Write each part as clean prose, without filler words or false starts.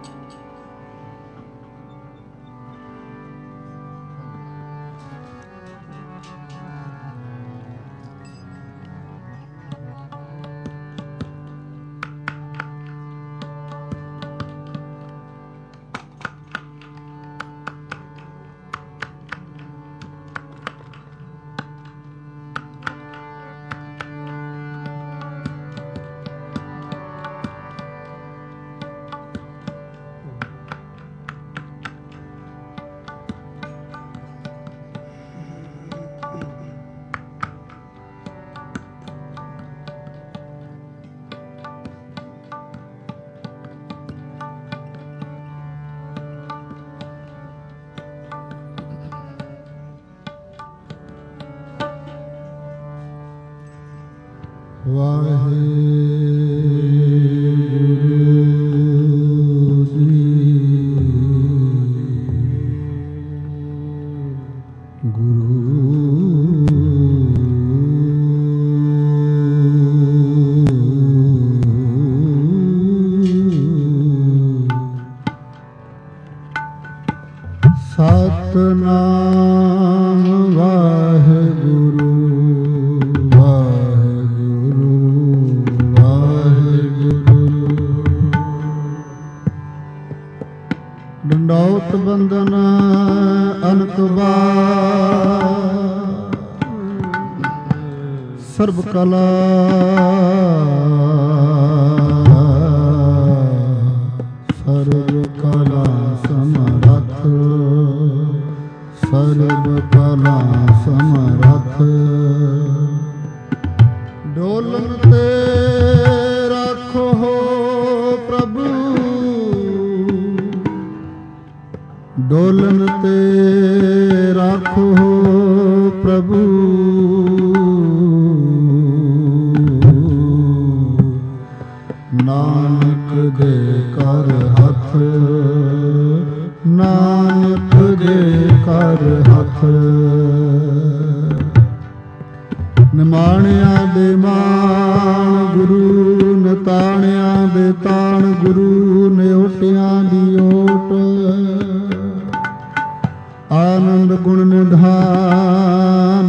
ਸਤਿਨਾਮ ਵਾਹਿਗੁਰੂ ਵਾਹਿਗੁਰੂ ਵਾਹਿਗੁਰੂ। ਡੰਡੌਤ ਬੰਦਨ ਅਨਕ ਬਾਰ ਸਰਬ ਕਲਾ ਸਰਬ ਕਲਾ ਸਮਰੱਥ ਸਰਬ ਕਲਾ ਸਮਰੱਥ। ਡੋਲਨ ਤੇ ਰੱਖੋ ਪ੍ਰਭੂ ਡੋਲਨ ਤੇ ਰੱਖੋ ਪ੍ਰਭੂ। ਨਾਨਕ ਦੇ ਕਰ ਹੱਥ ਨਾਨਕ ਦੇ ਕਰ ਹੱਥ। ਨਿਮਾਣਿਆਂ ਦੇ ਮਾਣ ਗੁਰੂ ਨਤਾਣਿਆਂ ਦੇ ਤਾਣ ਗੁਰੂ ਨਿਓਟਿਆਂ ਦੀ ਓਟ। ਆਨੰਦ ਗੁਣ ਨਿਧਾਨ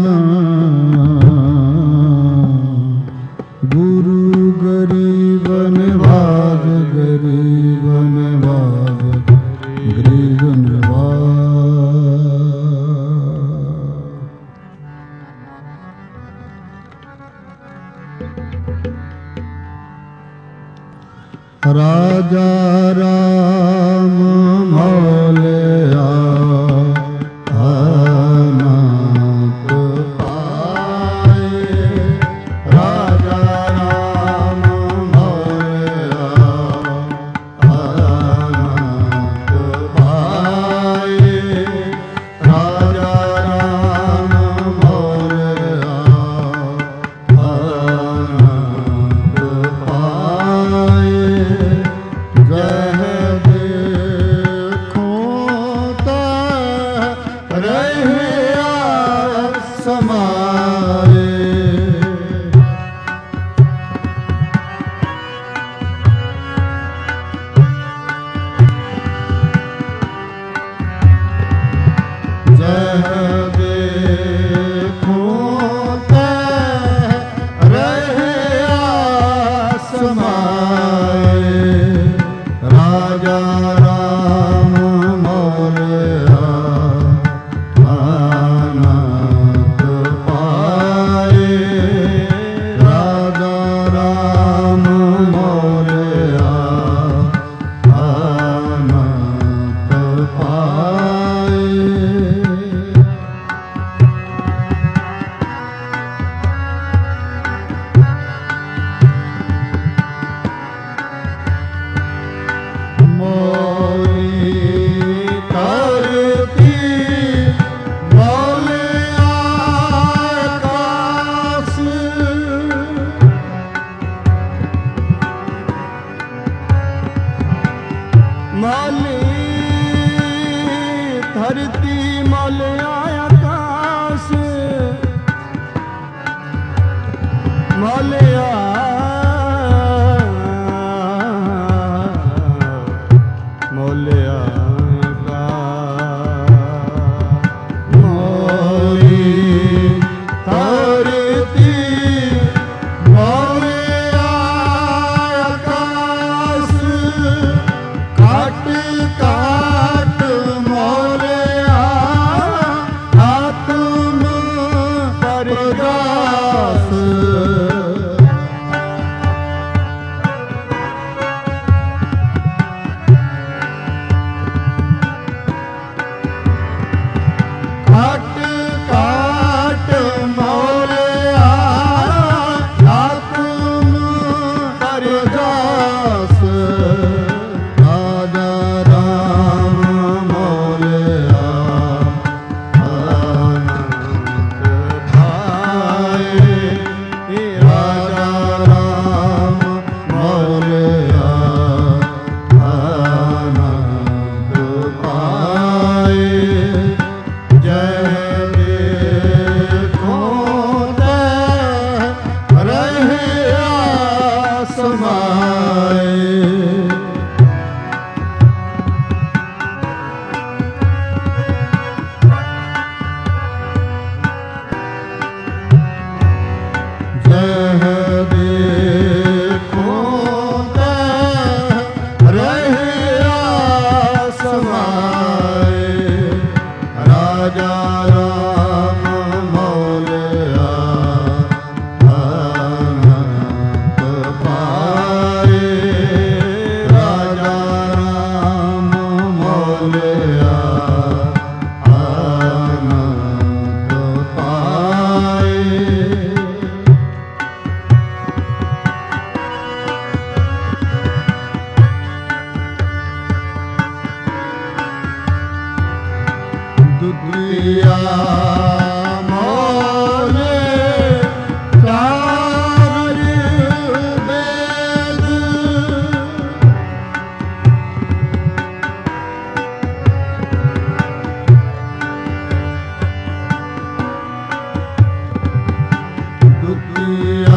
ਗੁਰੂ ਗਰੀਬ ਨਿਵਾਜ ਗਰੀਬ ਨਿਵਾਜ ਗਰੀਬ ਨਿਵਾਜ। ਰਾਜਾ ਰਾਮ ਮੌਲਿਆ ਅਨੰਤ ਪਾਏ। ਰਾਜਾ ਰਾਮ ਮੌਲਿਆ ਅਨੰਤ ਪਾਏ। ਰਾਜਾ ਰਾਮ ਮੌਲਿਆ ਅਨੰਤ ਪਾਏ। ਜਹ ਦੇਖੋ ਤਹ ਰਹਿਆ ਸਮਾਏ। ਜਹ ਦੇਖੋ ਤਹ ਰਹਿਆ ਸਮਾਏ। ਰਾਜਾ ਰਾਮ ਮੌਲਿਆ ਅਨੰਤ ਪਾਏ। ਰਾਜਾ ਰਾਮ ਮੌਲਿਆ ਅਨੰਤ ਪਾਏ। ਮੋਈ ਧਰਤੀ ਮੌਲਿਆ ਆਕਾਸ। ਮੌਲੀ ਧਰਤੀ ਮੌਲਿਆ ਆਕਾਸ। ਮੌਲਿਆ ਦੁਖੀਆ ਮੋਲੇ ਚਾਰ ਵੇਦ ਦੁਖੀਆ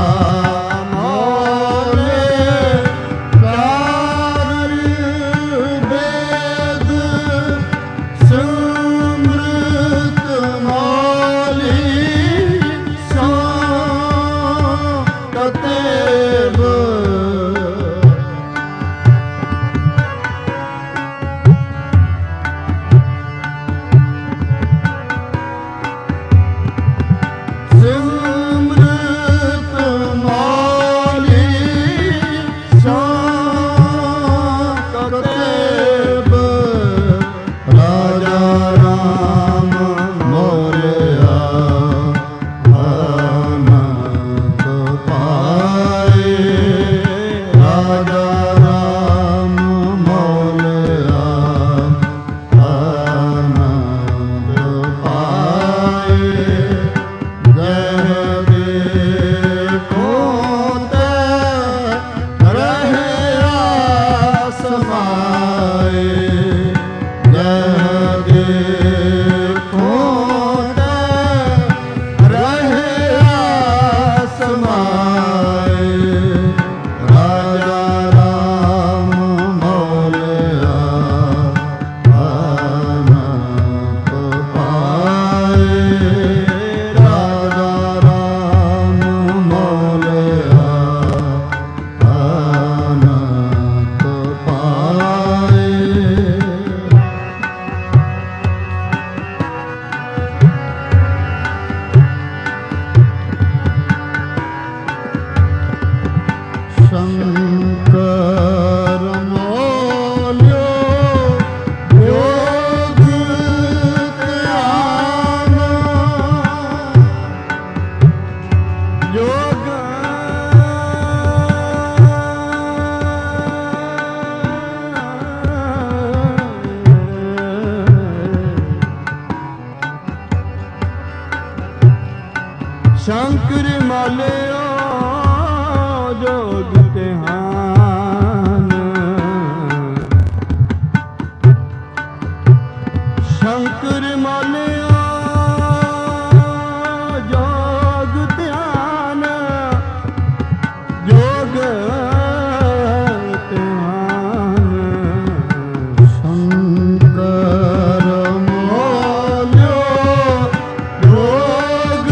ਸ਼ੰਕਰ ਮਾਲਿਓ ਜੋਗ ਧਿਆਨ ਸ਼ੰਕਰ ਮਾਲਿਓ ਜੋਗ ਧਿਆਨ ਜੋਗ ਧਿਆਨ ਸ਼ੰਕਰ ਮਾਲਿਓ ਜੋਗ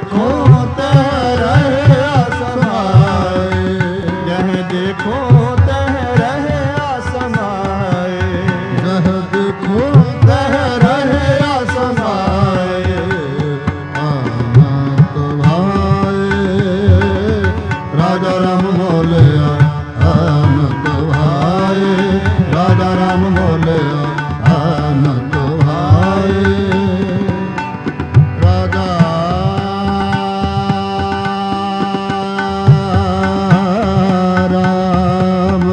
देखो तह रहे समाए, जह देखो तह रहे समाए, जह देखो तह रहे समाए, आनंद भाए राजा राम बोलिया, आनंद भाए राजा राम बोलिया, आनंद भाए राजा राम,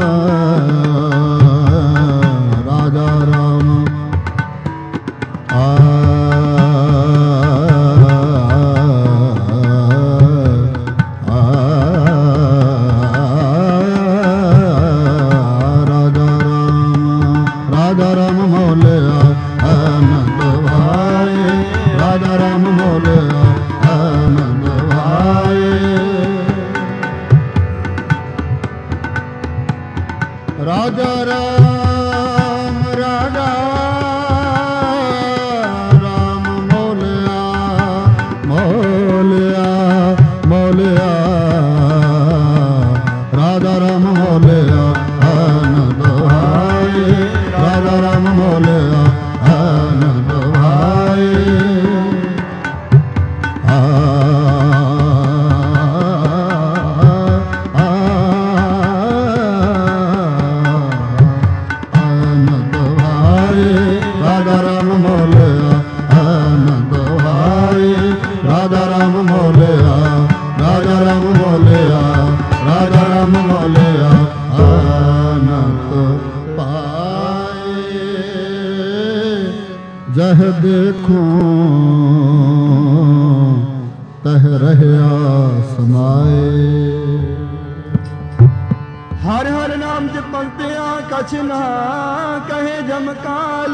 राजा राम राजा राम मोलिया, आनंद भाए राजा राम मोलिया, आनंद भाए राजा राम, राजा राम मोलिया, मोलिया मोलिया राजा राम मोलिया, आनंद भाए राजा राम मोलिया, आनंद भाए आनंद भाए राजा राम मोलिया, आनंद भाए राजा राम मोलिया, राजा राम मोलिया, राजा राम मोलिया, आनंद पाए जह देखो तह रहया समाए। हर हर नाम जपंतिया कछ ना कहे जमकाल,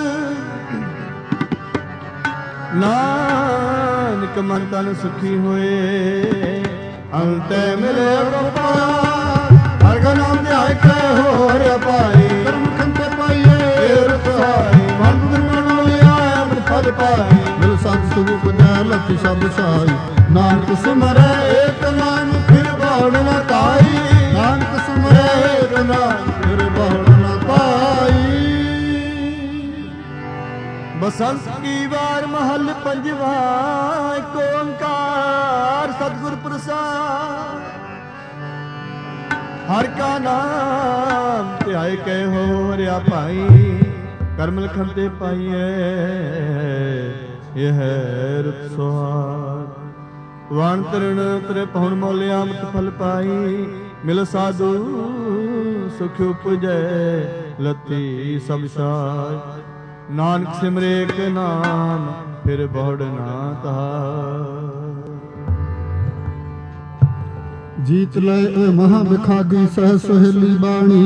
नानक मन तन सुखी होए अंते मिले गोपाल। हर का नाम ध्याय के हो रे पाई, कर्म खंते पाइए तीर्थ साई, मन दुर्गुण लिया अमृत फल पाई, मिल सत स्वरूप दयालत सब साई, नानक सिमरे एक नाम फिर बहुड़ न ताई, नानक सिमरे एक नाम फिर बहुड़ न ताई। बसंत की बार महल पंजवा, एक ओंकार सतगुर प्रसाद। हर का नाम ध्याय के हो रिया पाई, कर्म लखन ते पाइए यह रुत सुहाग। वाण तरण तरे पहुन मोलिया अमृत फल पाई, मिल साधु सुख उपजै लती सब साय। नानक सिमरे के नाम फिर बहुड़ ना तार। जीत लय महा बिखागी सह सुहेली बाणी,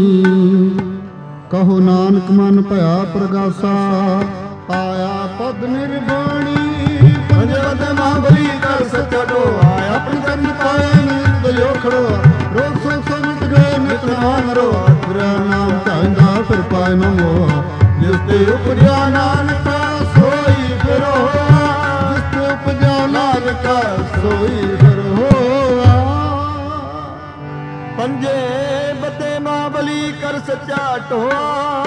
कहो नानक मन भया प्रगासा, पाया पद निर्वाणी। पंजवत महाबली कर सच्चा डोआ, अपने जन्म पाए नित जो खड़ोआ, रोग शोक से मिट गए नित नाम रोआ, तेरा नाम चाहता फिर पाए न मोहा, जिसते उपजा नानक सोई फिर होआ, जिसते उपजा नानक सोई फिर होआ। पंजे बते महाबली कर सच्चा टोआ,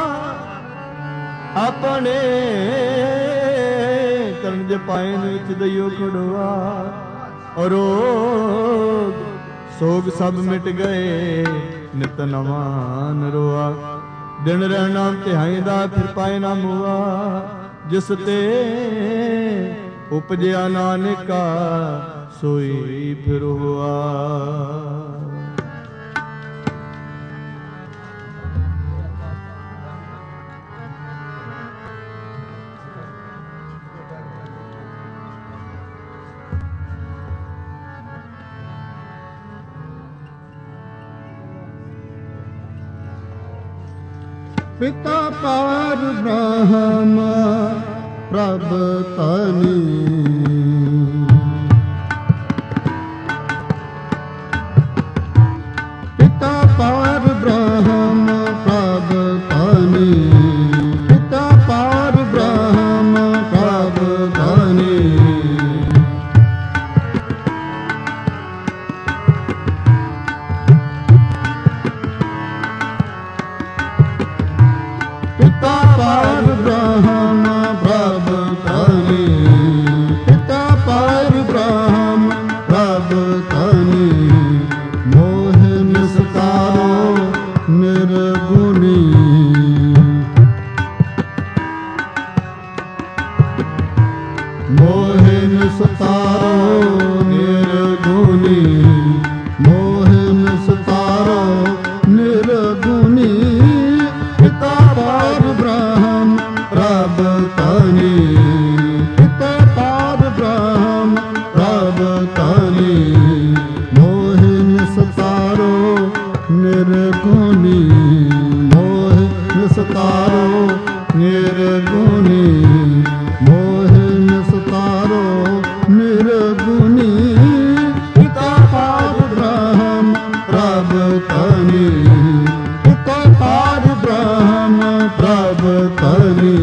अपने करण जे पाए नित दयो खड़ोआ। और रोग सोग सब मिट गए नित नवान रोआ, दिन रहना तिहाई दा फिर पाए ना मुआ, जिस ते उपजया नानका सोई फिर हुआ। पिता पार ब्रह्म प्रभ तनी, पिता पार ब्रह्म प्रभ तनी, पिता पार ब्रह्म प्रभ तनी। निस्तारो निर्गुणी मोह निस्तारो निर्गुणी पिता पार ब्रह्म प्रभ तनी पिता पार ब्रह्म प्रभ तनी मोह निस्तारो निर्गुणी मोह निस्तारो निर्गुणी मोह निस्तारो निर्गुणी पिता पार ब्रह्म प्रभ तनी पिता पार ब्रह्म प्रभ तनी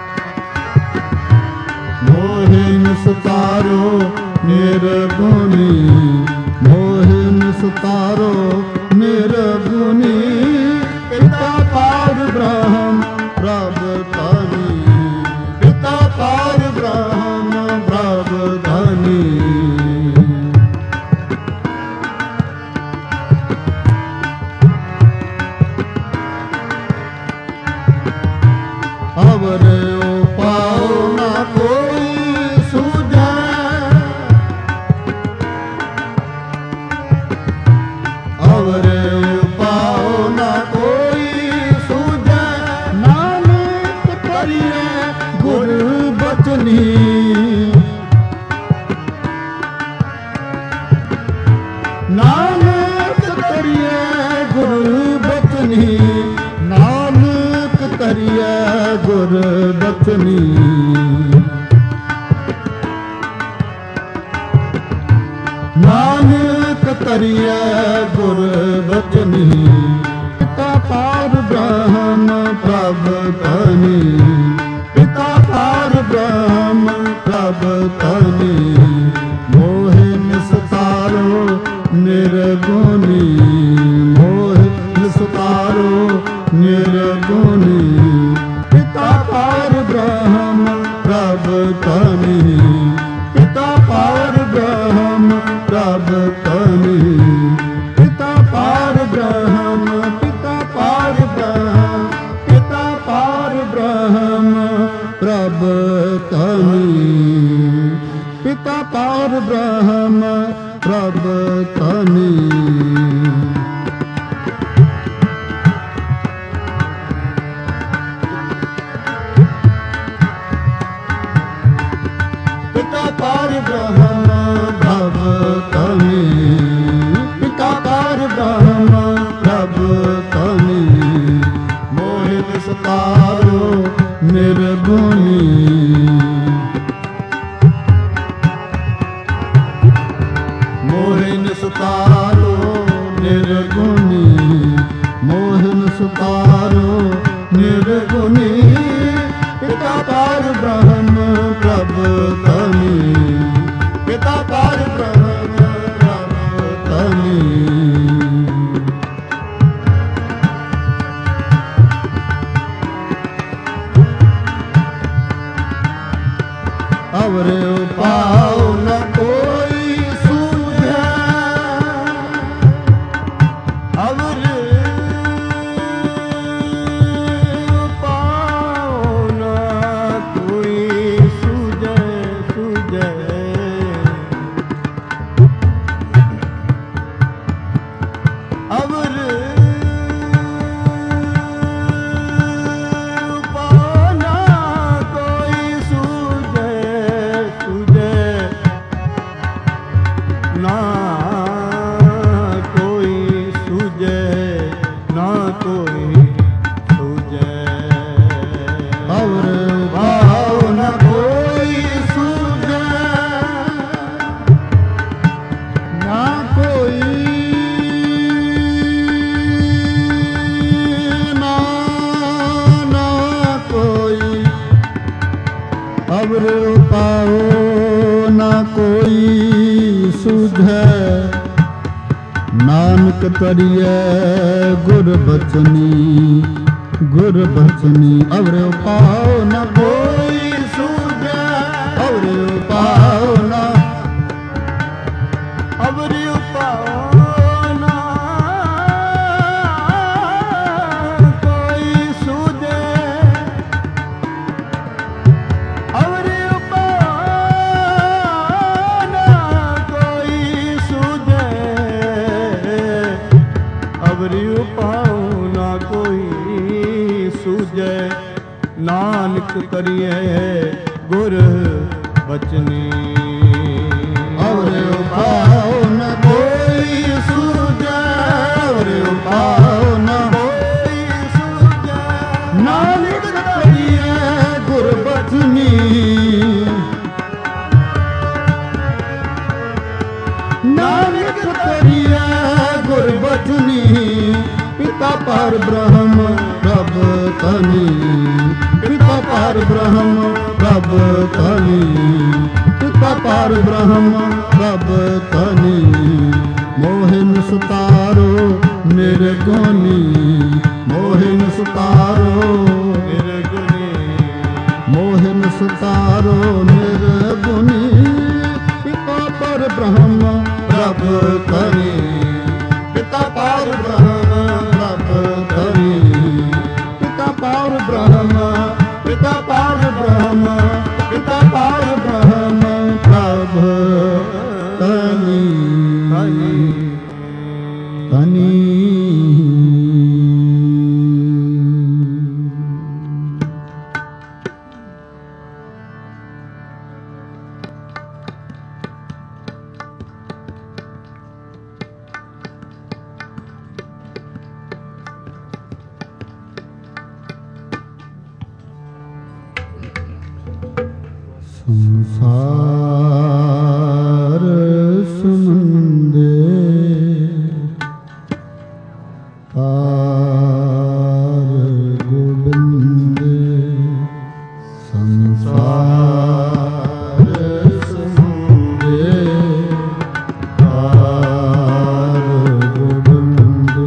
निर्गुणी ਨਿਸਤਾਰੋ ਨਿਰਗੁਣੀ ਪਿਤਾ ਪਾਰ ਬ੍ਰਹਮ ਪ੍ਰਭ ਧਾਨੀ ਪਿਤਾ ਪਾਰ ਬ੍ਰਹਮ ਪ੍ਰਭ ਧਾਨੀ ਅਵਰ ਉਪਾਉ ਨਾ ਕੋਈ ਸੂਝੈ ਅਵਰ ਉਪਾਉ ਨਾ ਕੋਈ ਸੂਝੈ ਨਾਨਕ ਕਰੀਏ ਗੁਰ ਬਚਨੀ ਨਾਨਕ ਕਰੀਏ ਗੁਰ ਬਚਨੀ ਨਾਨਕ ਕਰੀਏ ਗੁਰ ਬਚਨੀ ਨਾਨਕ ਕਰੀਏ ਗੁਰ ਬਚਨੀ ਪਿਤਾ ਪਾਰ ਬ੍ਰਹਮ ਪ੍ਰਭ ਧਾਨੀ ਪਿਤਾ ਪਾਰ ਬ੍ਰਹਮ ਪ੍ਰਭ ਧਾਨੀ ਮੋਹਿ ਨਿਸਤਾਰੋ ਨਿਰਗੁਣੀ ਮੋਹਿ ਨਿਸਤਾਰੋ ਨਿਰਗੁਣੀ ਪਿਤਾ ਪਾਰ ਬ੍ਰਹਮ ਪ੍ਰਭ ਧਾਨੀ ਪਿਤਾ ਪਾਰ ਬ੍ਰਹਮ ਪ੍ਰਭ ਧਾਨੀ ਪਿਤਾ ਪਾਰ ਬ੍ਰਹਮ ਪਿਤਾ ਪਾਰ ਬ੍ਰਹਮ ਪਿਤਾ ਪਾਰ ਬ੍ਰਹਮ ਪ੍ਰਭ ਧਾਨੀ ਪਿਤਾ ਪਾਰ ਬ੍ਰਹਮ ਪ੍ਰਭ ਧਾਨੀ ਪਿਤਾ ਪਾਰ ਬ੍ਰਹਮ ਪ੍ਰਭ ਧਾਨੀ ਪਿਤਾ ਪਾਰ ਬ੍ਰਹਮ ਪ੍ਰਭ ਧਾਨੀ ਮੋਹਿ ਨਿਸਤਾਰੋ ਨਿਰਗੁਣੀ ਮੋਹਿ ਨਿਸਤਾਰੋ ਨਿਰਗੁਣੀ ਮੋਹਿ ਨਿਸਤਾਰੋ ਨਿਰਗੁਣੀ ਪਿਤਾ ਪਾਰ ਬ੍ਰਹਮ ਪ੍ਰਭ ਧਾਨੀ ਪਿਤਾ ਪਾਰ ਬ੍ਰਹਮ ਪ੍ਰਭ ਧਾਨੀ ਅਵਰ ਉਪਾਉ ਨ ਕੋਈ ਸੂਝੈ ਅਵਰ ਉਪਾਉ ਨ ਕੋਈ ਸੂਝੈ ਸੂਝੈ ਅਵਰ ਉਪਾਉ ਨ ਕੋਈ ਸੂਝੈ ਸੂਝੈ ਨਾ ਕੋਈ ਸੂਝੈ ਨਾ ਕੋਈ ਸੂਝੈ ਅਵਰ ਭਾਉ ਨ ਕੋਈ ਸੂਝੈ ਨਾ ਕੋਈ ਨਾ ਕੋਈ ਅਵਰ ਪਾਉ ਨਾ ਕੋਈ ਸੂਝੈ ਨਾਨਕ ਕਰੀਏ ਗੁਰ ਬਚਨੀ ਗੁਰ ਬਚਨੀ ਅਵਰ ਪਾਉ ਨਾ ਕੋਈ ਸੂਝੈ ਅਵਰ ਪਾਉ ਨਾ ਅਵਰ ਪਾਉ ਨਾ ਕੋਈ ਸੂਝੈ ਅਵਰ ਪਾਉ ਨਾ ਕੋਈ ਸੂਝੈ ਅਵਰ ਪਾਉ ਨਾ ਕੋਈ ਸੂਝੈ ਨਾਨਕ ਕਰੀਏ ਗੁਰ ਬਚਨੀ ਅਵਰ ਪਾਉ ਨ ਕੋਈ ਸੂਝੈ ਅਵਰ ਪਾਉ ਨ ਕੋਈ ਸੂਝੈ ਨਾਨਕ ਕਰੀਏ ਗੁਰ ਬਚਨੀ ਨਾਨਕ ਕਰੀਏ ਗੁਰ ਬਚਨੀ ਪਿਤਾ ਪਾਰ ਬ੍ਰਹਮ ਪ੍ਰਭ ਧਾਨੀ ਪਿਤਾ ਪਾਰ ਬ੍ਰਹਮ ਪ੍ਰਭ ਧਾਨੀ ਪਿਤਾ ਪਾਰ ਬ੍ਰਹਮ ਪ੍ਰਭ ਧਾਨੀ ਮੋਹਿ ਸਤਾਰੋ ਨਿਰਗੁਣੀ, ਮੋਹਿਨ ਸਤਾਰੋ ਨਿਰਗੁਣੀ, ਮੋਹਿਨ ਸਤਾਰੋ ਨਿਰਗੁਣੀ। ਪਿਤਾ ਪਰ ਬ੍ਰਹਮ ਪ੍ਰਭ ਕਰੀ, ਪਿਤਾ ਪਰ ਬ੍ਰਹਮ ਪ੍ਰਭ ਕਰੀ, ਪਿਤਾ ਪਰ ਬ੍ਰਹਮ, ਪਿਤਾ ਪਰ ਬ੍ਰਹਮ, ਪਿਤਾ ਪਰ ਬ੍ਰਹਮ ਪ੍ਰਭ ਕਰੀ ਕਨੀ। ਸੰਸਾਰ ਸਮੁੰਦੇ ਤਾਰ ਗੋਬਿੰਦੇ, ਸੰਸਾਰ ਸਮੁੰਦੇ ਤਾਰ ਗੋਬਿੰਦੇ।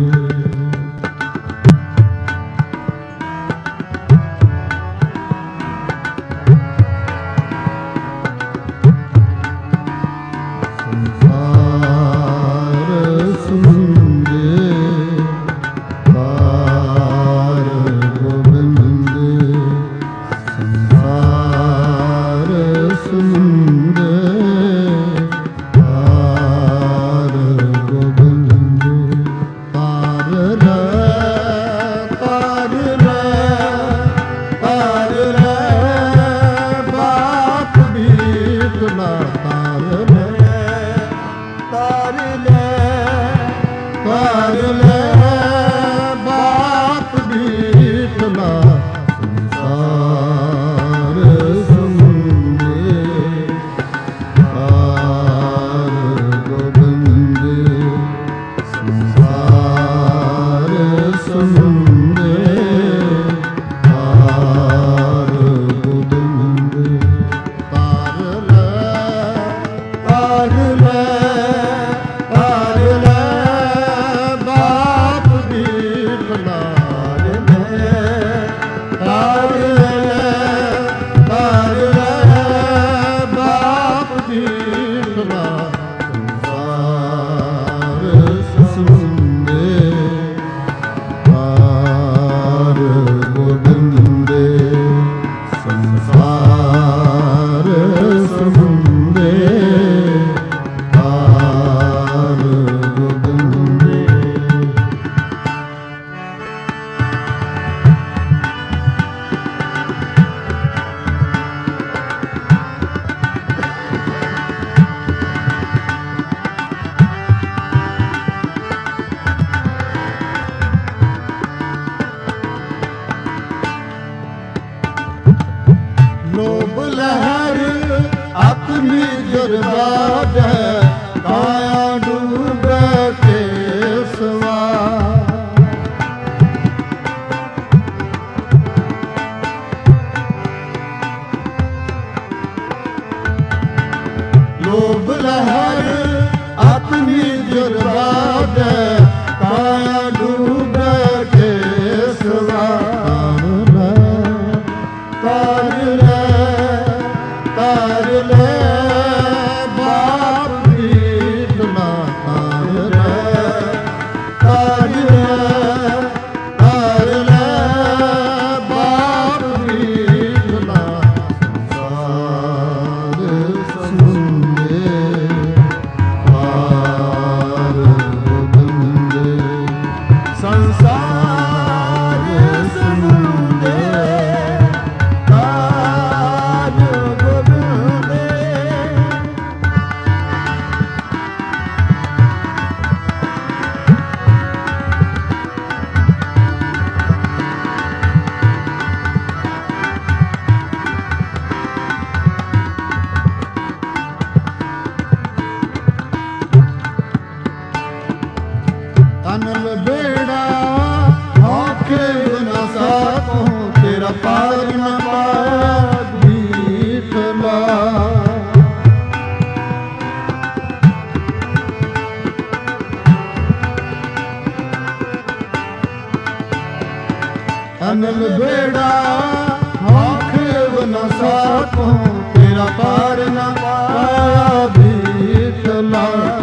अनल बेड़ा आखिर न साको तेरा पार न पाया भीखला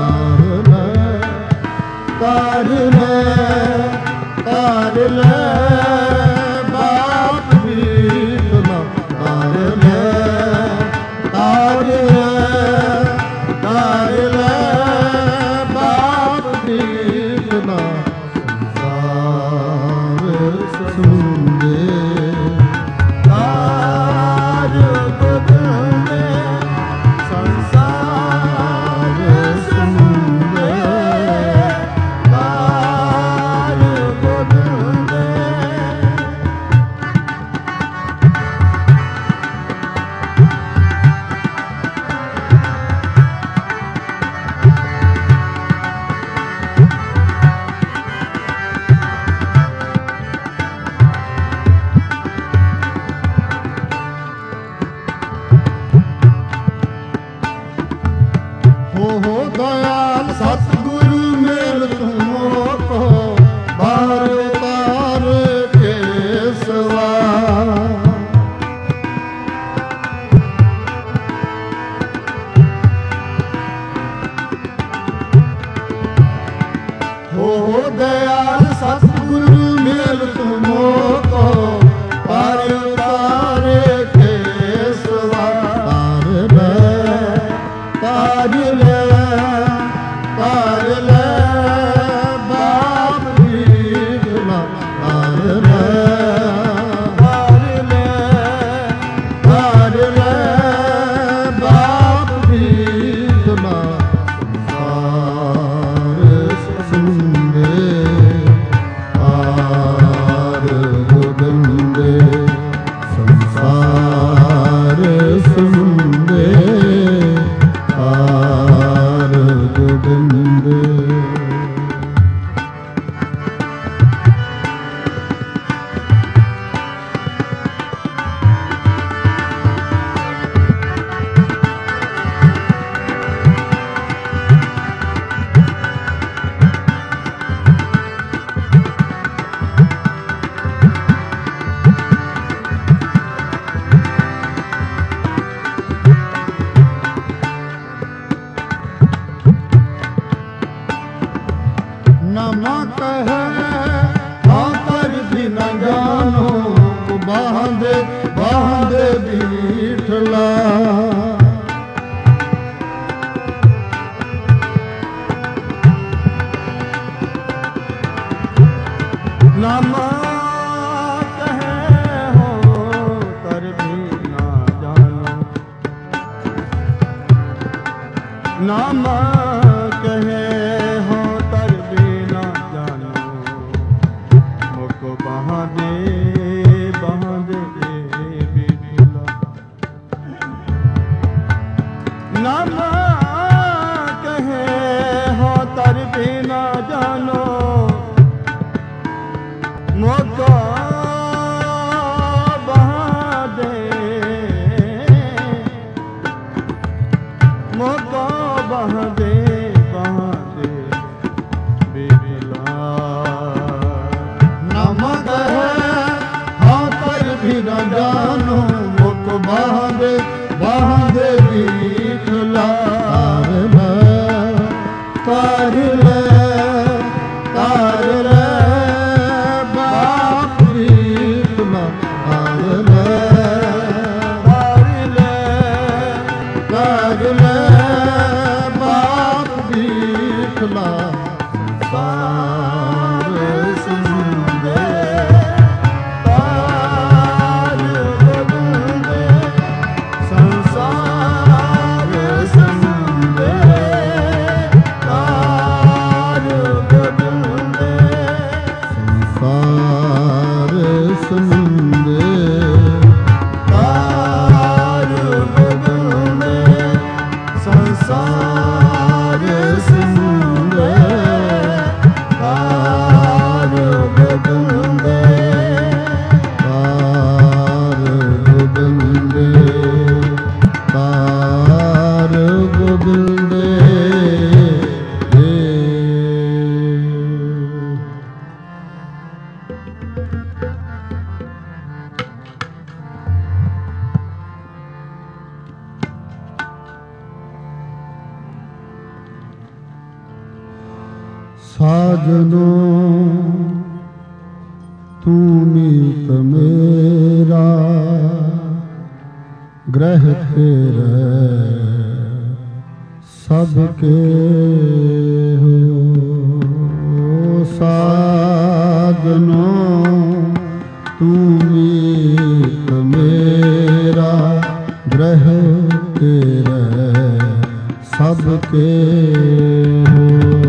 तार ले बाप भीखला तार ले बाप भीखला सुंदे तार गोदे संसार सुंदे तार गोदे हो दयाल सतगुरु मेल तुमो को बार बार केसवा हो दयाल सतगुरु मेल तुमो को बार बार केसवा तार ले बाप भीखला तार ले बाप भीखला सुंदे आर गोदंदे संसार सुंदे आर गोदंदे नमा कहे आकर भी न जानो बांधे बांधे बीठला नमा कहे हो कर भी न जानो नमा कहे नामा कहे हो तर भी ना जानो मोको बहादे मोको बहादे बहादे बिरला नामा कहे हो तर भी ना जानो मोको बहादे बहादे बीठला तार ले बाप भीखला तार ले बाप भीखला सार सुंदे तार गोदंदे संसार सुंदे तार गोदंदे संसार सुंदे तार गोदंदे संसार सुंदे ਸਾਜਨੋ ਤੂੰ ਮੀਤ ਮੇਰਾ, ਗ੍ਰਹਿ ਤੇਰੇ ਸਭ ਕੇ ਹੋ। ਸਾਜਨੋ ਤੂੰ ਮੀਤ ਮੇਰਾ, ਗ੍ਰਹਿ ਤੇਰੇ ਸਭ ਕੇ ਹੋ।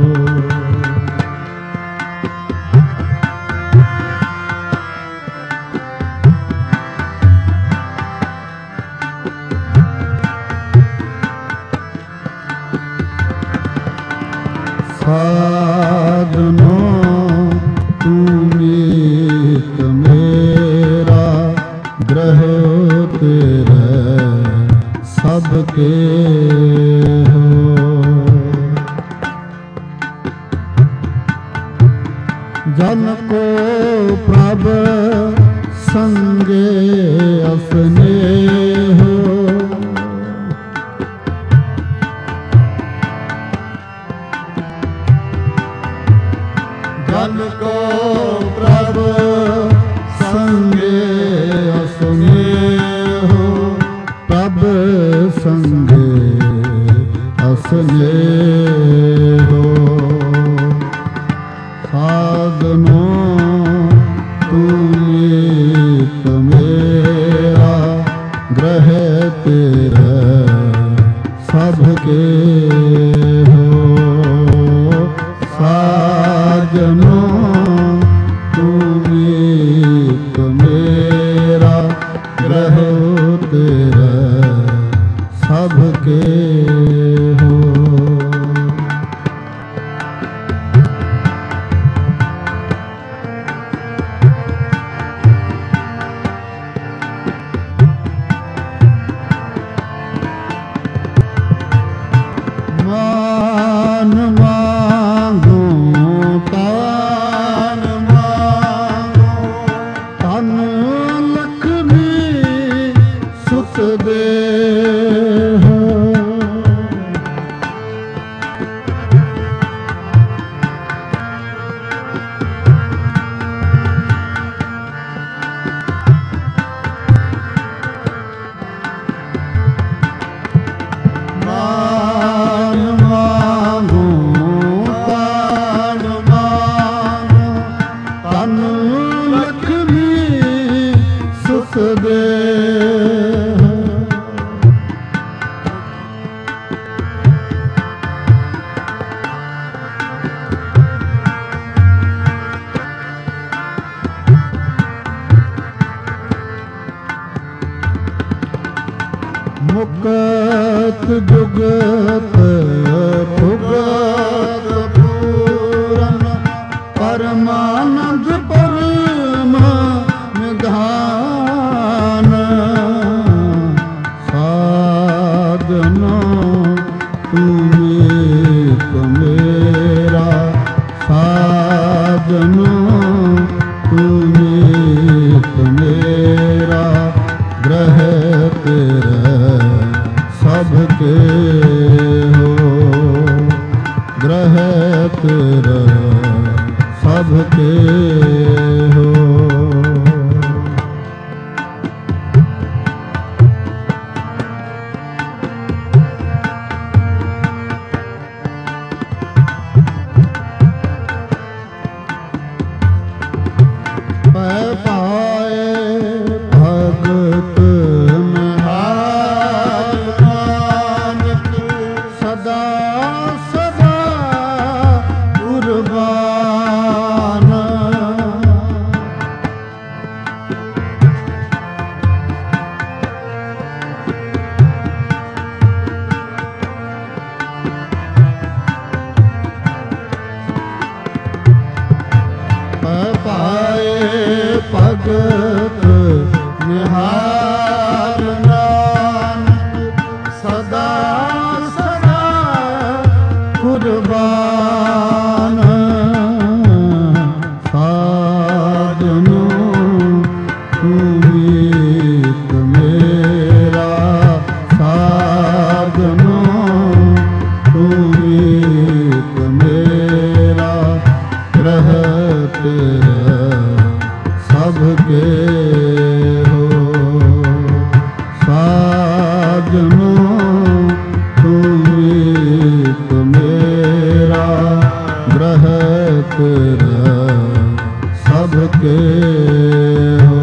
ਸਾਜਨੋ ਤੂੰ ਮੀਤ ਮੇਰਾ, ਗ੍ਰਹਿ ਤੇਰੇ ਸਭ ਕੇ ਹੋ। ਜਨ ਕੋ ਪ੍ਰਭ ਸੰਗੇ ਅਸਨੇ ਹੋ। ਜਨ ਕੋ ਪ੍ਰਭ ਸੰਗੇ ਅਸਨੇ ਹੋ। ਪ੍ਰਭ ਸੰਗੇ ਅਸਨੇ ਹੋ। ਸਾਜਨੋ ਤੂੰ ਮੀਤ ਮੇਰਾ, ਗ੍ਰਹਿ ਤੇਰੇ ਸਭ ਕੇ ਹੋ। ਸਾਜਨੋ ਤੂੰ ਮੀਤ ਮੇਰਾ, ਗ੍ਰਹਿ ਤੇਰੇ ਸਭ ਕੇ ਹੋ। ਮਾਨ ਮਾਂਗੋ ਤਾਨ ਮਾਂਗੋ, ਧਨ ਲਖਮੀ ਸੁਤ ਦੇ ਹੋ। ਮਾਨ ਮਾਂਗੋ ਤਾਨ ਮਾਂਗੋ, ਧਨ ਲਖਮੀ ਸੁਤ ਦੇ ਹੋ। ਮੁਕਤ ਜੁਗਤ ਭੁਗਤ ਪੂਰਨ, ਪਰਮਾਨੰਦ ਪਰਮ ਨਿਧਾਨ। ਸਾਜਨੋ ਤੂੰ ਮੀਤ ਮੇਰਾ, ਸਾਜਨੋ ਤੂੰ ਮੀਤ ਮੇਰਾ, ਗ੍ਰਹਿ ਤੇਰੇ ਸਭ ਕੇ ਹੋ। ਗ੍ਰਹਿ ਤੇਰੇ ਸਭ ਕੇ ਹੋ। ਪੈ ਪਾਏ ਭਗਤ ਨਿਹਾਲ, ਨਾਨਕ ਸਦਾ ਸਦਾ ਕੁਰਬਾਨ। ਪੈ ਪਾਏ ਭਗਤ ਨਿਹਾਲ, ਨਾਨਕ ਸਦਾ ਸਦਾ ਕੁਰਬਾਨ। ਸਾਜਨੋ ਤੂੰ ਮੀਤ ਮੇਰਾ, ਸਾਜਨੋ ਤੂੰ ਮੀਤ ਮੇਰਾ, तेरा सबके हो।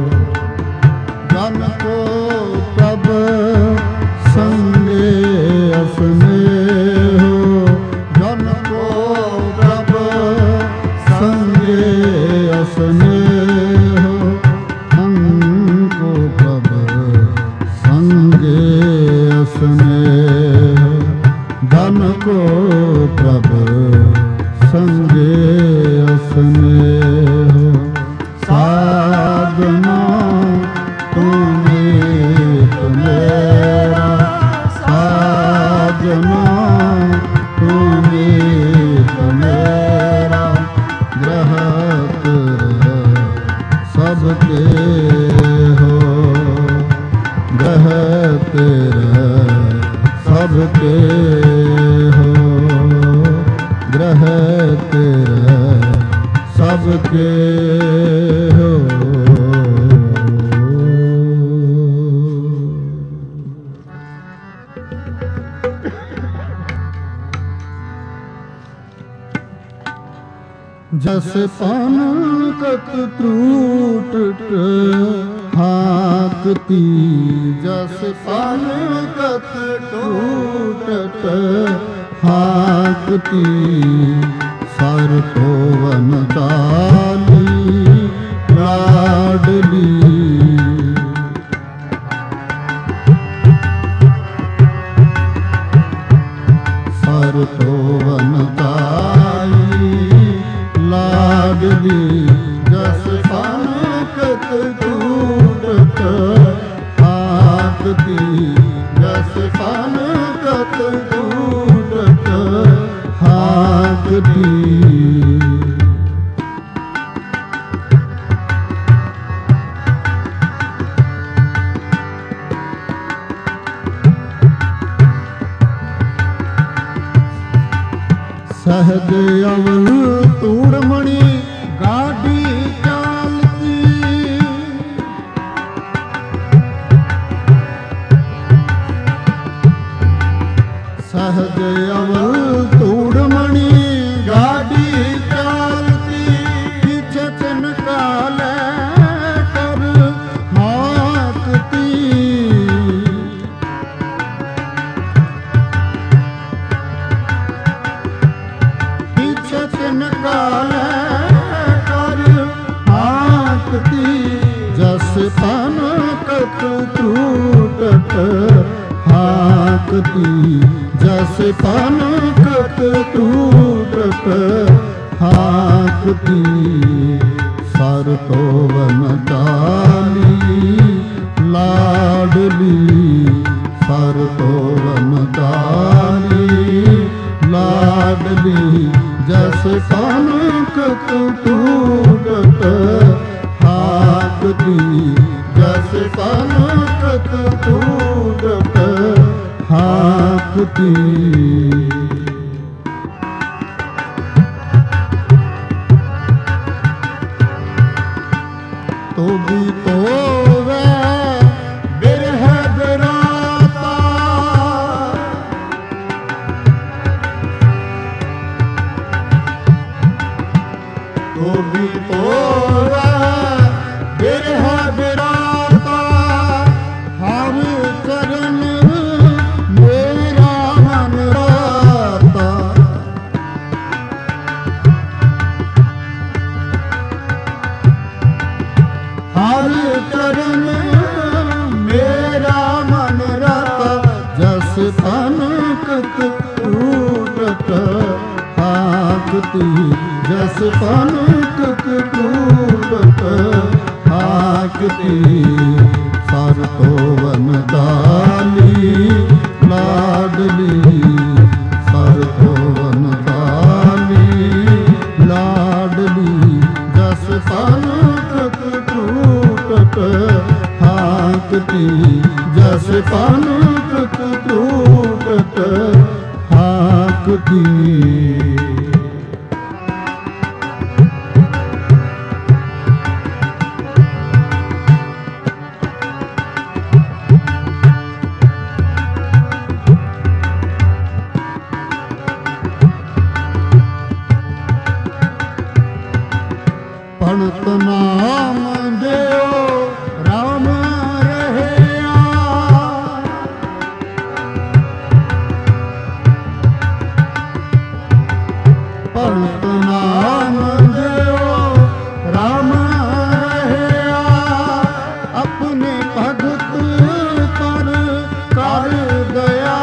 जन को प्रभ संगे अपने हो, जन को प्रभ संगे अपने हो, हमको प्रभ संगे अपने हो, जन को प्रभ संगे अपने हो। साधना तुम्हें मेरा, साधना तुम्हें मेरा, ग्रह सबके हो, ग्रह तेरा सबके हो, ग्रह तेरा सबके हो। जस पान कत त्रूट हाकती, जस पान कत टूटत हाकती, सर तो वन डाली लाडली, सर तो वन डाली लाडली, जस पानकत टूटत हाकती, जस पानकत टूटत हाकती। सहज अवल तूड़मणि गाड़ी चालती, सहज अवल तूड़मणि गाड़ी चालती, पीछे तिनकाल कर हाकती, तिनकाल कर हाकती, जस पानकत टूटत हाकती, जस पानकत टूटत हाकती, सर तो वन डाली लाडली, सर तो वन डाली लाडली, जस पानकत टूटत हाकती, जस पानकत टूटत हाकती। तो भी तो वह बिरह बिराता, तो भी तो बिरह बिराता, हर चरण मेरा मन राता, हर चरण मेरा मन राता, जस पानकत टूटत हाकती, जस पानकत टूटत हाकती, सर तो वन डाली लाडली, सर तो वन डाली लाडली, जस पानकत टूटत हाकती, जस पानकत टूटत हाकती। ਭਗਤ ਨਾਮ ਦਿਓ ਰਾਮ ਰਹਿਆ। ਭਗਤ ਨਾਮ ਦਿਓ ਰਾਮ ਰਹਿਆ। ਆਪਣੇ ਭਗਤ ਪਰ ਕਰ ਦਇਆ।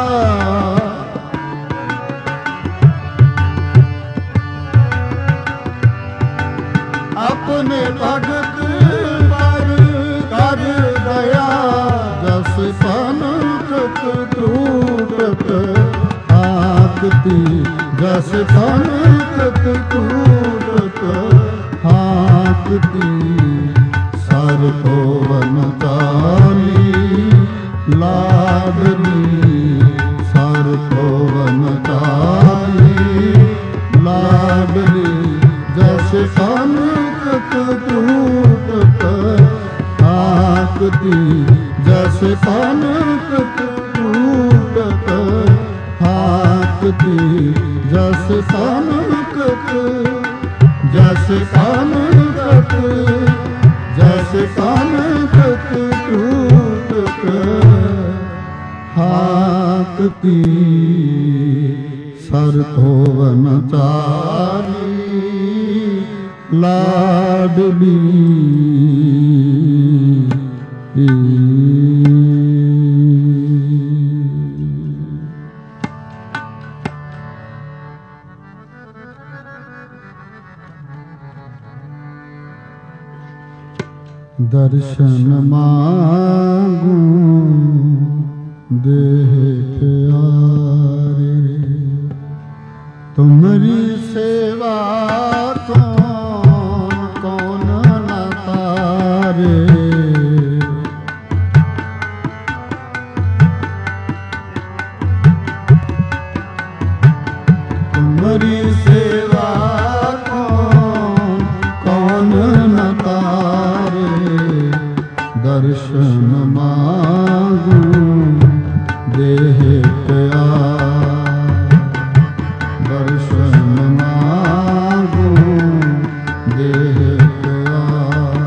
ਆਪਣੇ ਭਗਤ ਪਰ ਕਰ ਦਇਆ। ਜਸ ਪੰਕਤ ਟੂਟਤ ਹਾਕਤੀ। ਜਸ ਪੰਕਤ ਟੂਟਤ ਹਾਕਤੀ। ਸਰ ਭੁਵਨ ਤਾਰੀ ਲਾਡਲੀ। ਸਰ ਭੁਵਨ ਤਾਰੀ ਲਾਡਲੀ। ਜਸ ਪੰਕਤ ਟੂਟਤ ਹਾਕਤੀ। ਜਸ ਪੰਕਤ ਟੂਟਤ ਹਾਕਤੀ। ਜਸ ਪੰਕਤ ਜਸ ਪੰਕਤ ਜਸ ਪੰਕਤ ਟੂਟਤ ਹਾਕਤੀ। ਸਰ ਭੁਵਨ ਤਾਰੀ ਲਾਡਲੀ। ਦਰਸ਼ਨ ਮਾਂਗੂ ਦੇਹ ਪਿਆਰੇ। ਤੁਮਰੀ ਸੇਵਾ ਕੌਣ ਨ ਤਾਰੇ। ਤੁਮਰੀ ਸੇਵਾ ਕੌਣ ਨ ਤਾਰੇ। ਦਰਸ਼ਨ ਮਾਂਗੂ ਦੇਹ ਪਿਆਰੇ। ਦਰਸ਼ਨ ਮਾਂਗੂ ਦੇਹ ਪਿਆਰੇ।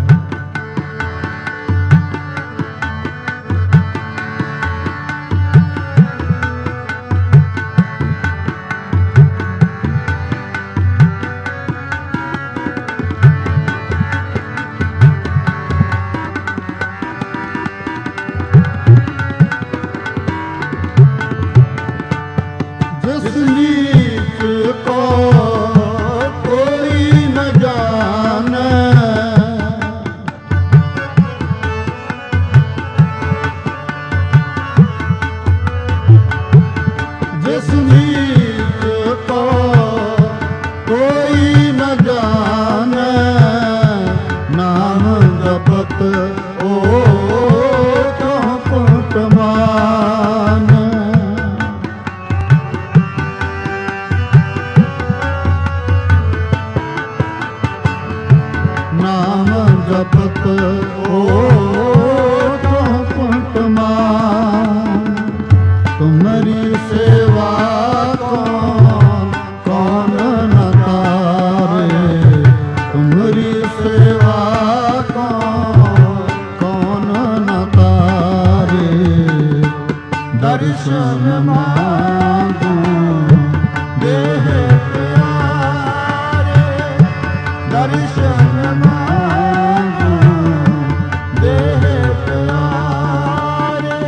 ਜਿਸ ਨੀਚ ਕੋ ਕੋਈ ਨ ਜਾਣੈ। ਜਿਸ ਨੀਚ ਕੋ ਕੋਈ ਨ ਜਾਣੈ। ਨਾਮ ਜਪਤ ਓਟ ਪੁਟ ਮਾਨੈ। ਨਾਮ ਜਪਤ ਓਟ ਪੁਟ ਮਾਨੈ। ਤੁਮਰੀ ਸੇਵਾ ਕੌਣ ਨ ਤਾਰੇ। ਤੁਮਰੀ ਸੇਵਾ ਕੌਣ ਨ ਤਾਰੇ। ਦਰਸ਼ਨ ਮਾਂਗੂ ਦੇਹ ਪਿਆਰੇ। ਦਰਸ਼ਨ ਮਾਂਗੂ ਦੇਹ ਪਿਆਰੇ।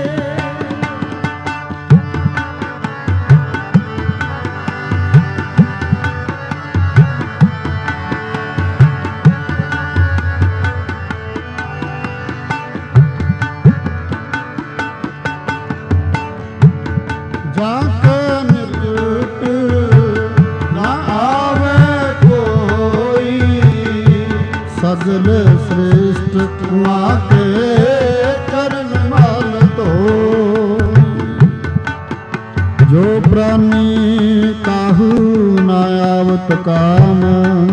ਜਾਂ ਕੋ ਨਿਕਟ ਨਾ ਆਵੇ ਕੋਈ। ਸਗਲ ਸ੍ਰੇਸ਼ਟ ਮਾਤੇ ਚਰਨ ਮਲ ਧੋਈ। ਜੋ ਪ੍ਰਾਨੀ ਕਾਹੂ ਨਾ ਆਵਤ ਕਾਮ।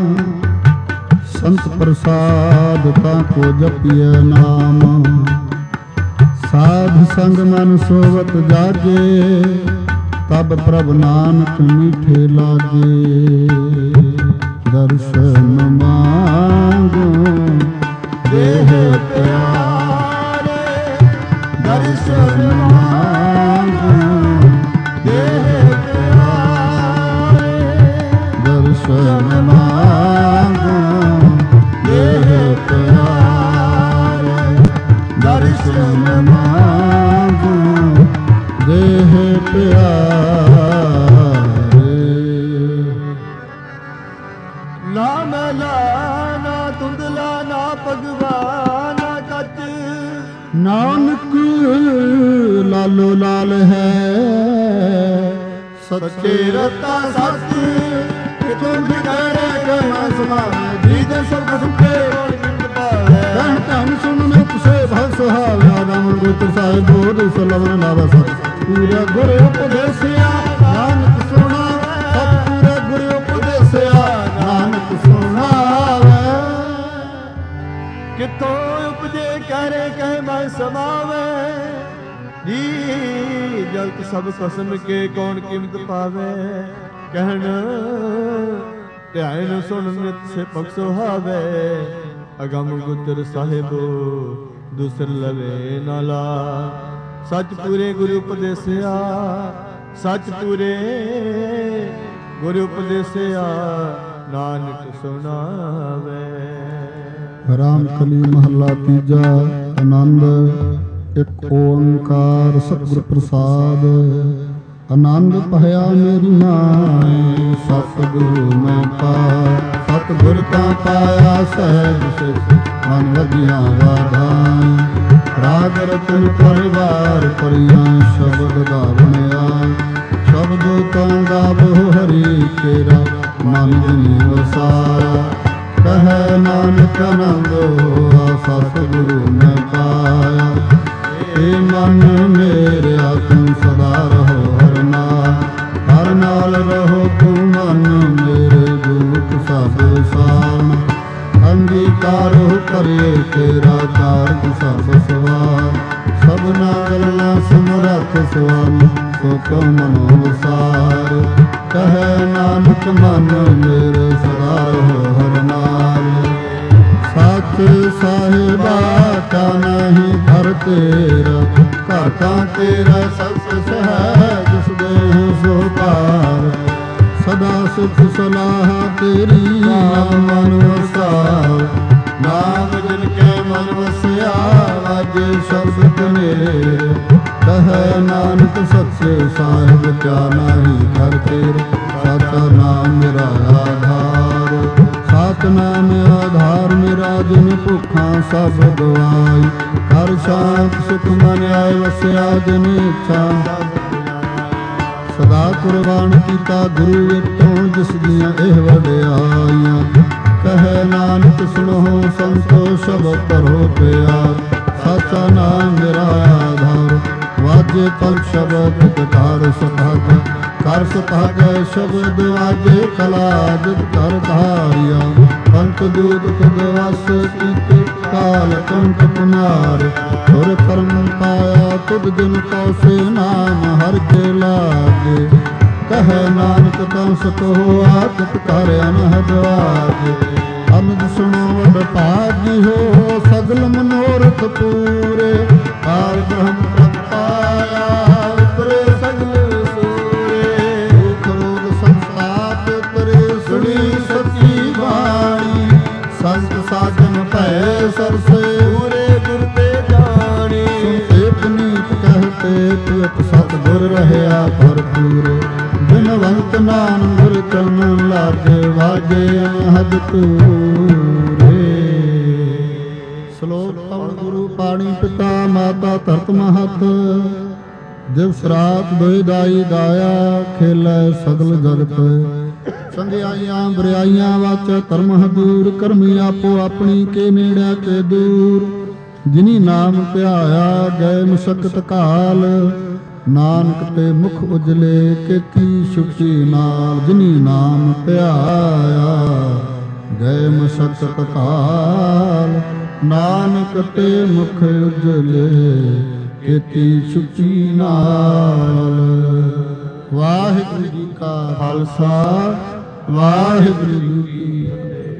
ਸੰਤ ਪ੍ਰਸਾਦ ਤਾਕੋ ਜਪਿਐ ਨਾਮ। ਸਾਧ ਸੰਗ ਮਨ ਸੋਵਤ ਜਾਗੇ। ਤਬ ਪ੍ਰਭ ਨਾਨਕ ਮਿਠੇ ਲਾਗੇ। ਦਰਸ਼ਨ ਮਾਂ ਮਾਂਗੂ ਦੇਹ ਪਿਆਰੇ ਦਰਸ਼ਨ ਮਾਂਗੂ ਦੇਹ ਪਿਆਰੇ ਦਰਸ਼ਨ ਮਾਂਗੂ ਦੇਹ ਪਿਆਰੇ ਦਰਸ਼ਨ ਮਾਂਗੂ ਦੇਹ ਪਿਆਰੇ। ਨਾ ਮੈਲਾ ਨਾ ਧੁੰਦਲਾ ਨਾ ਭਗਵਾਨ ਕੱਚ ਨਾਨਕ ਲਾਲੋ ਲਾਲ ਹੈ ਸੱਚੇ ਰਤਾ ਸੱਚ ਕਿਤੋਂ ਵਿਗੜੇ ਕਹਿਣਾ ਸਮਾਵੇ ਜੀ ਦੇ ਸਭ ਸੁਖੇ ਹੋਣ ਜਿੰਦ ਪਾਵੇ ਧਨ ਧਨ ਸੁਣ ਨੇ ਤੁਸੇ ਭਗ ਸੁਹਾਵਿਆ ਨਾਮ ਗੁਰ ਸਾਹਿਬ ਬੋਧ ਸਲਵਨ ਲਾਵਾ ਸਤ ਪੂਰਾ ਗੁਰ ਉਪਦੇਸਿਆ ਨਾਨਕ ਸੁਣਾਵੇ ਸਤ ਪੂਰਾ ਗੁਰ ਉਪਦੇਸਿਆ ਨਾਨਕ ਸੁਣਾਵੇ ਕਿਤੋਂ ਉਪਜੇ ਕਰੇ ਕਹਿ ਮੈਂ ਸਮਾਵੇ ਜੀ ਜਗਤ ਸਭ ਕਸਮ ਕੇ ਕੌਣ ਕੀਮਤ ਪਾਵੇ ਕਹਿਣ ਧਿਆਨ ਸੁਣ ਨਿਤ ਸੇ ਪਖ ਸੁਹਾਵੇ ਅਗਮ ਗੁਰ ਸਾਹਿਬ ਦੂਸਰ ਲਵੇ ਨਾਲਾ ਸੱਚ ਪੂਰੇ ਗੁਰੂ ਉਪਦੇਸਿਆ ਸੱਚ ਪੂਰੇ ਗੁਰੂ ਉਪਦੇਸਿਆ ਨਾਨਕ ਸੁਣਾਵੇ। ਰਾਮ ਕਲੀ ਮਹੱਲਾ ਤੀਜਾ। ਆਨੰਦ ਇੱਕ ਓੰਕਾਰ ਸਤਿਗੁਰ ਪ੍ਰਸਾਦ। ਆਨੰਦ ਭਇਆ ਮੇਰੀ ਮਾਏ ਸਤਿਗੁਰੂ ਮੈਂ ਪਾਇਆ ਸਤਿਗੁਰ ਤਾਂ ਪਾਇਆ ਸਹਿਜ ਸੇ ਮਨ ਵਧੀਆ ਵਾਧਾਈ ਰਾਗ ਰਤਨ ਪਰਿਵਾਰ ਪਰਿਆ ਸ਼ਬਦ ਗਾਵਣਿਆ ਸ਼ਬਦ ਤਾਂ ਗਾਵੋ ਹਰੀ ਕੇਰਾ ਮਨ ਜਿਨੀ ਵਸਾਇਆ ਕਹੈ ਨਾਨਕ ਆਨੰਦ ਹੋਆ ਸਤਿਗੁਰੂ ਮੈਂ ਪਾਇਆ ਏ ਮਨ ਮੇਰਿਆ ਤੂੰ ਸਦਾ ਰਹੋ ਹਰ ਨਾਲ ਰਹੋ ਤੂੰ ਮਨ ਮੇਰੇ ਦੁਖ ਸਭ ਸਾਨ ਅੰਗੀਕਾਰੋ ਕਰੇ ਤੇਰਾ ਕਾਰਜ ਸਭ ਸਵਾਰ ਸਭਨਾ ਗੱਲਾਂ ਸਮਰੱਥ ਸੁਆਮੀ ਸੋ ਕਉ ਮਨੋ ਵਸਾਰ ਕਹੈ ਨਾਨਕ ਮਨ ਮੇਰੇ ਸਦਾ ਰਹੋ ਹਰ ਨਾਲ ਸੱਚ ਸਾਹਿਬਾ ਕਾ ਨਹੀਂ ਘਰ ਤੇਰਾ ਘਰ ਤਾਂ ਤੇਰਾ ਸਤ ਸਹਿਜ ਸਦੇਹ ਸੋ ਪਾਰ ਸਦਾ ਸੁਖ ਸਲਾਹ ਤੇਰੀ ਮਨ ਵਸਾਰ ਨਾਮ ਜਿਨ ਕੇ ਮਨ ਵਸਿਆ ਵਾਜੇ ਸ਼ਬਦ ਕਨੇਰ ਕਹੈ ਨਾਨਕ ਸੱਚੇ ਸਾਹਿਬ ਕਿਆ ਨਾਹੀ ਘਰ ਤੇਰੇ ਸਾਚਾ ਨਾਮ ਮੇਰਾ ਆਧਾਰ ਸਾਚ ਨਾਮ ਆਧਾਰ ਮੇਰਾ ਜਿਨ ਭੁੱਖਾਂ ਸਭ ਗਵਾਈ ਹਰ ਸ਼ਾਂਤ ਸੁਖ ਮਨ ਆਏ ਵਸਿਆ ਜਿਨ ਇੱਛਾ ਸਦਾ ਕੁਰਬਾਨ ਕੀਤਾ ਗੁਰੂ ਇਤੋਂ ਜਿਸ ਦੀਆਂ ਇਹ ਵਡਿਆਈਆਂ ਕਹੈ ਨਾਨਕ ਸੁਣੋ ਸੰਤੋ ਸ਼ਬਦ ਕਰੋ ਪਿਆਰ ਸਾਚਾ ਨਾਮ ਮੇਰਾ ਆਧਾਰ ਵਾਜੇ ਪਲ ਸ਼ਬਦ ਕਰ ਸੁਭਾਗ ਕਰ ਸੁਭਾਗ ਸ਼ਬਦ ਵਾਜੇ ਕਲਾ ਜਿਤ ਕਰ ਧਾਰਿਆ ਪੰਤ ਦੂਤ ਤੁਧ ਵਸ ਕੀਤੇ ਕਾਲ ਕੰਠ ਪੁਨਾਰ ਸੁਰ ਕਰਮ ਪਾਇਆ ਤੁਧ ਦਿਨ ਕੋ ਸੇ ਨਾਮ ਹਰ ਕੇ ਲਾਗੇ ਕਹੈ ਨਾਨਕ ਤਾਂ ਸਕੋ ਆਤਿਤ ਕਰ ਅਨਹਦ ਵਾਜੇ ਅਮਿਤ ਸੁਣੋ ਵਡ ਭਾਗੀ ਹੋ ਸਗਲ ਮਨੋਰਥ ਪੂਰੇ ਪਾਰ ਬ੍ਰਹਮ ਪ੍ਰਗਟਾਇਆ ਉਪਰੇ ਸਗਲ ਸੂਰੇ ਦੁਖ ਰੋਗ ਸੰਤਾਪ ਤਰੇ ਸੁਣੀ ਸੱਚੀ ਬਾਣੀ ਸੰਤ ਸਾਜਨ ਭੈ ਸਰਸੇ ਪੂਰੇ ਗੁਰ ਤੇ ਜਾਣੀ ਏਕ ਨੀਤ ਕਹਤੇ ਤੁਤ ਸਤਿਗੁਰ ਰਹਿਆ ਭਰਪੂਰ ਬਿਨਵੰਤ ਨਾਨਕ ਗੁਰ ਚਰਨ ਲਾਗੇ ਵਾਜੇ ਅਨਹਦ ਤੂਰੇ। ਸ਼ਲੋਕ ਪਵਨ ਗੁਰੂ ਪਾਣੀ ਪਿਤਾ ਮਾਤਾ ਧਰਤ ਮਹਤ ਦਿਵਸ ਰਾਤ ਦੋਇ ਦਾਈ ਦਾਇਆ ਖੇਲੇ ਸਗਲ ਜਗਤ ਸੰਗਿਆਈਆਂ ਬਰਿਆਈਆਂ ਵਾਚ ਧਰਮ ਹਦੂਰ ਕਰਮੀ ਆਪੋ ਆਪਣੀ ਕੇ ਨੇੜਿਆ ਤੇ ਦੂਰ ਜਿਨੀ ਨਾਮ ਧਿਆਇਆ ਗਏ ਮੁਸ਼ਕਤ ਕਾਲ ਨਾਨਕ ਤੇ ਮੁਖ ਉਜਲੇ ਕੀਤੀ ਸ਼ੁਚੀ ਨਾਲ ਜਿਨੀ ਨਾਮ ਧਿਆਇਆ ਗਏ ਮੁਸ਼ਕਤ ਕਾਲ ਨਾਨਕ ਤੇ ਮੁਖ ਉਜਲੇ ਕੀਤੀ ਸ਼ੁਚੀ ਨਾਲ। ਵਾਹਿਗੁਰੂ ਜੀ ਕਾ ਖਾਲਸਾ ਵਾਹਿਗੁਰੂ ਜੀ ਕੀ ਫਤਿਹ।